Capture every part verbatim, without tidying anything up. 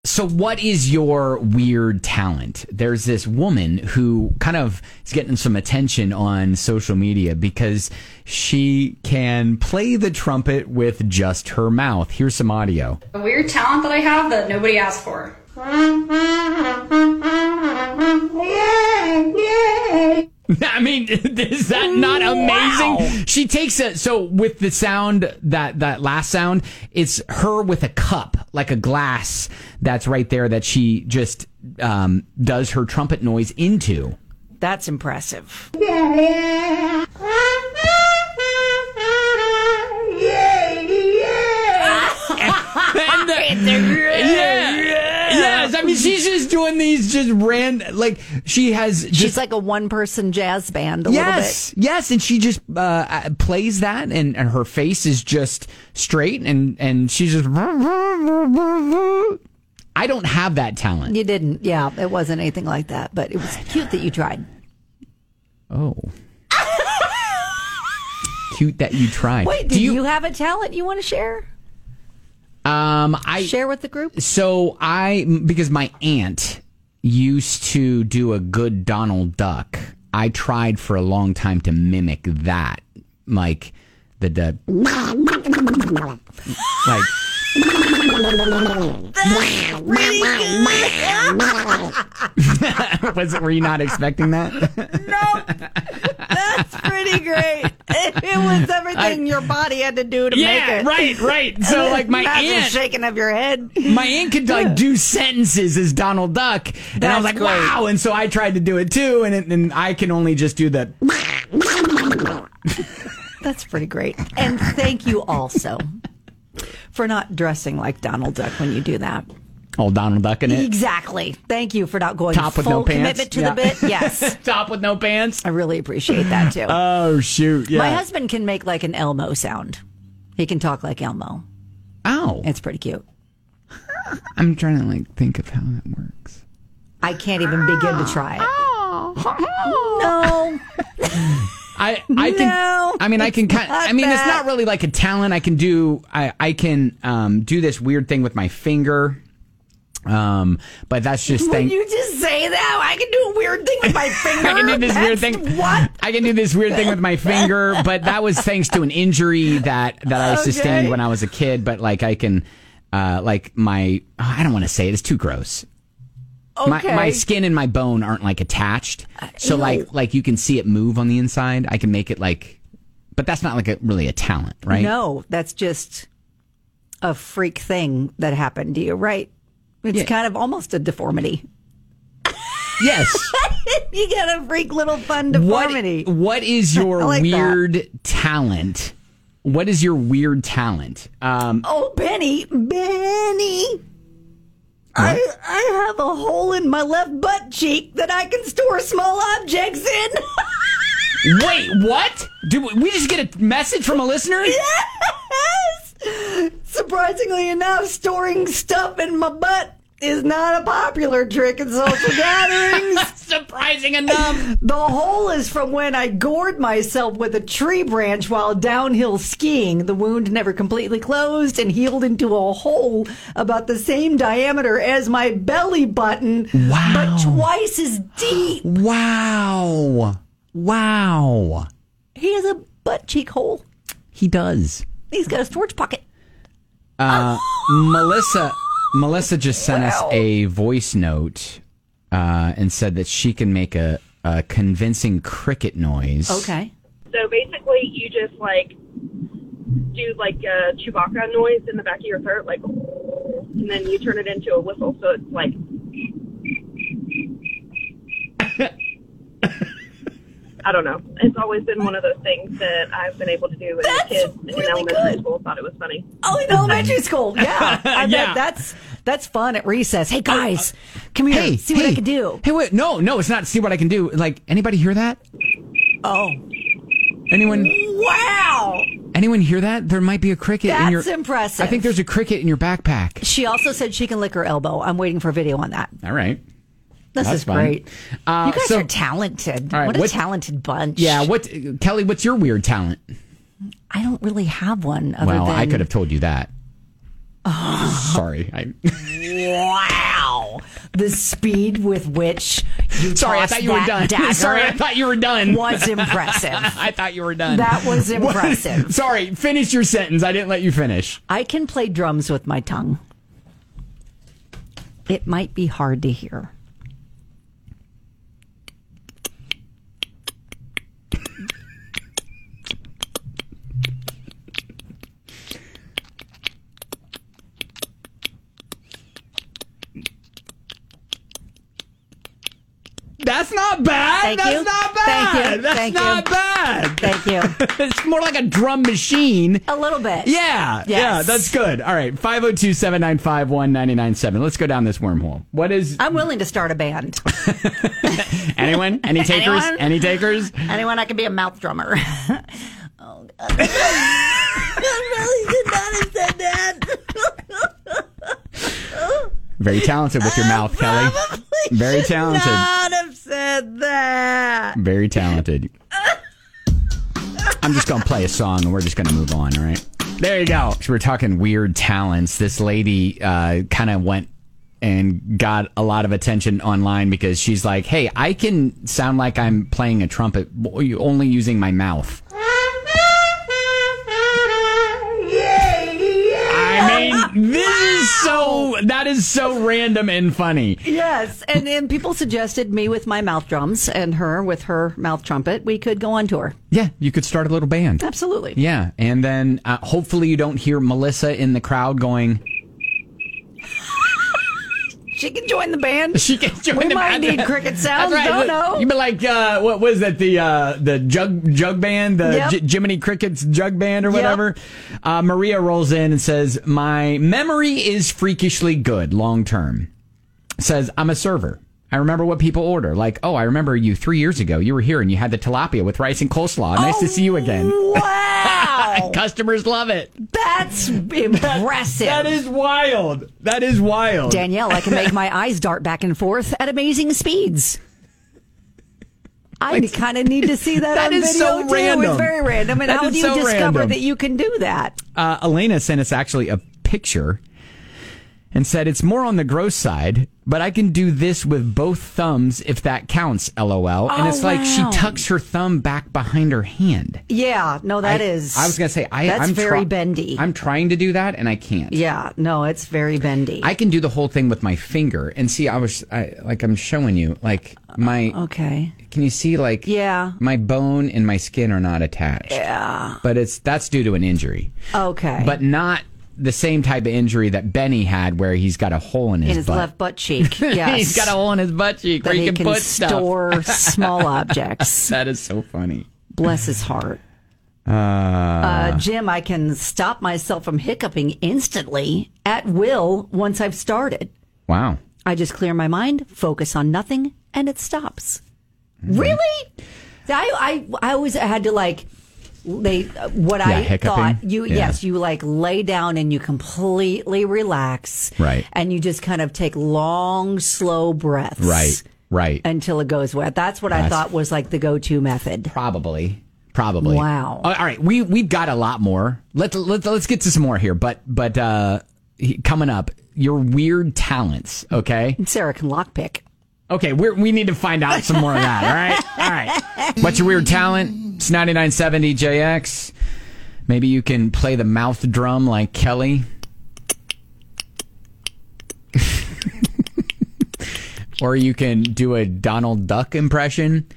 So what is your weird talent? There's this woman who kind of is getting some attention on social media because she can play the trumpet with just her mouth. Here's some audio. A weird talent that I have that nobody asked for. I mean, is that not amazing? Wow. She takes it. So with the sound, that, that last sound, it's her with a cup, like a glass that's right there that she just um, does her trumpet noise into. That's impressive. Yeah, yeah. and, uh, yeah. Yes, I mean, she's just doing these just random, like, she has just... She's like a one-person jazz band a yes, little bit. Yes, and she just uh, plays that, and, and her face is just straight, and, and she's just... I don't have that talent. You didn't, yeah, it wasn't anything like that, but it was cute that you tried. Oh. Cute that you tried. Wait, do, do you, you have a talent you want to share? Um, I share with the group. So I, because my aunt used to do a good Donald Duck. I tried for a long time to mimic that, like the, the like. That's pretty good. Was it? Were you not expecting that? No, that's pretty great. It, it was everything I, your body had to do to yeah, make it. right, right. So like my aunt, shaking of your head. My aunt could like do sentences as Donald Duck, and that's I was like, great. wow. And so I tried to do it too, and it, and I can only just do the. That's pretty great, and thank you also for not dressing like Donald Duck when you do that. Oh, Donald Duck in it? Exactly. Thank you for not going Top full with no commitment pants. to yeah. the bit. Yes. Top with no pants. I really appreciate that, too. Oh, shoot. Yeah. My husband can make like an Elmo sound. He can talk like Elmo. Oh. It's pretty cute. I'm trying to like think of how that works. I can't even begin to try it. No. I I can no, I mean I can kind I mean that. It's not really like a talent. I can do I I can um do this weird thing with my finger. Um but that's just When thing you just say that, I can do a weird thing with my finger. I can do this that's weird thing. What? I can do this weird thing with my finger, but that was thanks to an injury that that I sustained Okay. when I was a kid, but like I can uh like my oh, I don't want to say it. It's too gross. Okay. My, my skin and my bone aren't like attached, so Ew. like like you can see it move on the inside. I can make it like, but that's not like a, really a talent, right? No, that's just a freak thing that happened to you, right? It's Yeah. kind of almost a deformity. Yes. You got a freak little fun deformity. What, what is your like weird that. talent? What is your weird talent? Um, Oh, Benny, Benny. I, I have a hole in my left butt cheek that I can store small objects in. Wait, what? Did we just get a message from a listener? Yes! Surprisingly enough, storing stuff in my butt is not a popular trick in social gatherings. Surprising enough. The hole is from when I gored myself with a tree branch while downhill skiing. The wound never completely closed and healed into a hole about the same diameter as my belly button, Wow. but twice as deep. Wow. Wow. He has a butt cheek hole. He does. He's got a storage pocket. Uh, Melissa Melissa just sent us Wow. a voice note uh, and said that she can make a, a convincing cricket noise. Okay. So basically, you just like do like a Chewbacca noise in the back of your throat, like, and then you turn it into a whistle. So it's like. I don't know. It's always been one of those things that I've been able to do as That's a kid really in elementary good. school. Thought it was funny. Oh, in elementary school. Yeah. I Yeah. bet that's that's fun at recess. Hey, guys, come here. Hey, see hey, what I can do. Hey, wait, no, no, it's not see what I can do. Like, anybody hear that? Oh. Anyone Wow. anyone hear that? There might be a cricket in your... That's impressive. I think there's a cricket in your backpack. She also said she can lick her elbow. I'm waiting for a video on that. All right. This That's is fun. great. Uh, you guys so- are talented. All right, what a what- talented bunch. Yeah, what Kelly, what's your weird talent? I don't really have one other Well, than... I could have told you that. Sorry. I, Wow. The speed with which you sorry, I tossed thought you were that done. dagger Sorry, I thought you were done. was impressive. I thought you were done. That was What? impressive. Sorry, finish your sentence. I didn't let you finish. I can play drums with my tongue. It might be hard to hear. That's not bad. Thank That's you. not bad. Thank you. That's Thank not you. bad. Thank you. It's more like a drum machine. A little bit. Yeah, Yes. yeah, that's good. All right, five oh two, seven nine five, one nine nine seven. Let's go down this wormhole. What is... I'm willing to start a band. Anyone? Any takers? Anyone? Any takers? Anyone, I can be a mouth drummer. Oh, God. I really did not have said that. Very talented with your mouth, Kelly. Very talented. Not have said that. Very talented. I'm just going to play a song and we're just going to move on, all right? There you go. So we're talking weird talents. This lady uh, kind of went and got a lot of attention online because she's like, hey, I can sound like I'm playing a trumpet only using my mouth. I mean, this is so, that is so random and funny. Yes, and then people suggested me with my mouth drums and her with her mouth trumpet. We could go on tour. Yeah, you could start a little band. Absolutely. Yeah, and then uh, hopefully you don't hear Melissa in the crowd going... She can join the band. She can join we the might band. need cricket sounds. That's right. Don't know. You'd be like, uh, what was that? The uh, the jug jug band, the Yep. J- Jiminy Cricket's jug band or Yep. whatever. Uh, Maria rolls in and says, "My memory is freakishly good, long term." Says, "I'm a server. I remember what people order. Like, oh, I remember you three years ago. You were here and you had the tilapia with rice and coleslaw. Nice to see you again." Wow. Customers love it. That's impressive. That is wild. That is wild. Danielle, I can make my eyes dart back and forth at amazing speeds. I kind of need to see that, That on is video so too. random. It's very random. And That how is do you so discover random. that you can do that? Uh, Elena sent us actually a picture and said it's more on the gross side, but I can do this with both thumbs if that counts, LOL. And Oh, it's like she wow. tucks her thumb back behind her hand. Yeah, no, that I, is. I was going to say, I, that's I'm very try- bendy. I'm trying to do that and I can't. Yeah, no, it's very bendy. I can do the whole thing with my finger. And see, I was I, like, I'm showing you, like my. okay. Can you see, like, Yeah. my bone and my skin are not attached. Yeah. But it's that's due to an injury. Okay. But not the same type of injury that Benny had where he's got a hole in his, in his butt. left butt cheek. Yes. He's got a hole in his butt cheek that where he you can, can put store stuff. small objects. That is so funny. Bless his heart. Uh, Uh, Jim, I can stop myself from hiccuping instantly at will once I've started. wow. I just clear my mind, focus on nothing, and it stops. Really? I, I I always had to like they what Yeah, I hiccuping. thought you Yeah. yes you like lay down and you completely relax, Right. and you just kind of take long slow breaths, Right. Right. until it goes wet. That's what I That's- thought was like the go-to method. Probably. Probably. Wow. All right. We we've got a lot more. Let's let's let's get to some more here. But but uh, he- coming up, your weird talents. Okay. Sarah can lockpick. Okay, we're, we need to find out some more of that, all right? All right. What's your weird talent? It's ninety-nine seventy J X. Maybe you can play the mouth drum like Kelly. Or you can do a Donald Duck impression.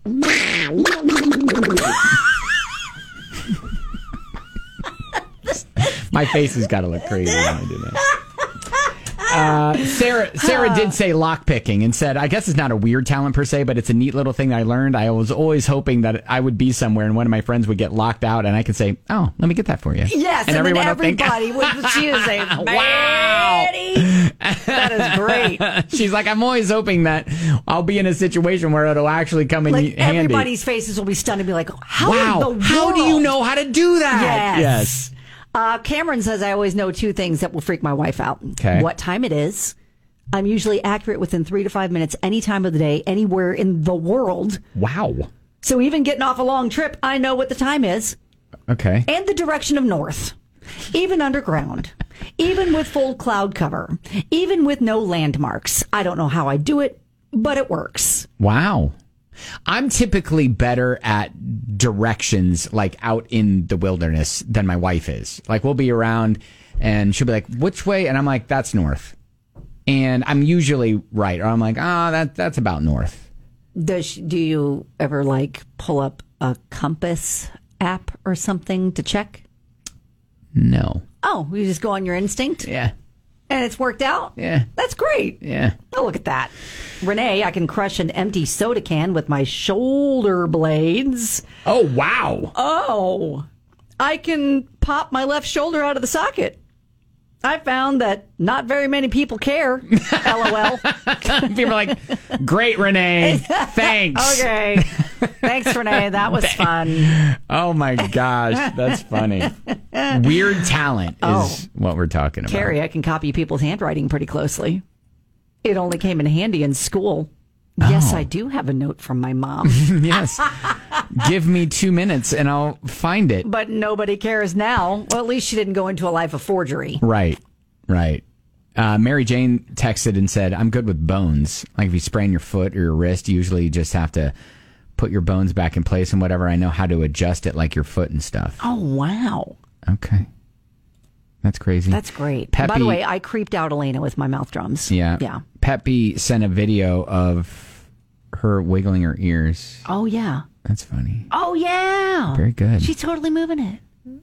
My face has got to look crazy when I do that. Uh, Sarah Sarah did say lockpicking and said, I guess it's not a weird talent per se, but it's a neat little thing that I learned. I was always hoping that I would be somewhere and one of my friends would get locked out and I could say, oh, let me get that for you. Yes, and, everyone then will think, everybody would choose a Wow. Betty. That is great. She's like, I'm always hoping that I'll be in a situation where it'll actually come in Like handy. everybody's faces will be stunned and be like, "How Wow, in the world? how do you know how to do that? Yes. Yes. Uh, Cameron says I always know two things that will freak my wife out. Okay. What time it is. I'm usually accurate within three to five minutes, any time of the day, anywhere in the world. Wow. So even getting off a long trip, I know what the time is Okay. and the direction of north. even underground, even with full cloud cover, even with no landmarks. I don't know how I do it, but it works. Wow. I'm typically better at directions, like out in the wilderness, than my wife is. Like, we'll be around and she'll be like, which way? And I'm like, that's north. And I'm usually right. Or I'm like, ah, oh, that that's about north. Does she, do you ever like pull up a compass app or something to check? No. Oh, you just go on your instinct? Yeah. And it's worked out? Yeah. That's great. Yeah. Oh, look at that. Renee, I can crush an empty soda can with my shoulder blades. Oh, wow. Oh, I can pop my left shoulder out of the socket. I found that not very many people care. LOL. People are like, great, Renee. Thanks. Okay. Thanks, Renee. That was fun. Oh, my gosh. That's funny. Weird talent is Oh. what we're talking about. Carrie, I can copy people's handwriting pretty closely. It only came in handy in school. Yes, Oh. I do have a note from my mom. Yes. Give me two minutes and I'll find it. But nobody cares now. Well, at least she didn't go into a life of forgery. Right. Right. Uh, Mary Jane texted and said, I'm good with bones. Like if you sprain your foot or your wrist, you usually just have to put your bones back in place and whatever. I know how to adjust it, like your foot and stuff. Oh, wow. Okay. That's crazy. That's great. Peppy, By the way, I creeped out Elena with my mouth drums. Yeah. Yeah. Peppy sent a video of her wiggling her ears. Oh, yeah. That's funny. Oh, yeah. Very good. She's totally moving it.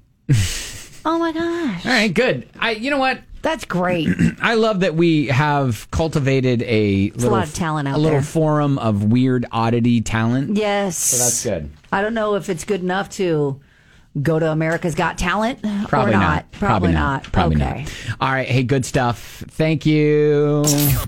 Oh, my gosh. All right, good. I, you know what? That's great. I love that we have cultivated a little, a lot of talent out a little there. forum of weird oddity talent. Yes. So that's good. I don't know if it's good enough to go to America's Got Talent Probably or not. not. Probably, not. Probably okay. not. All right. Hey, good stuff. Thank you.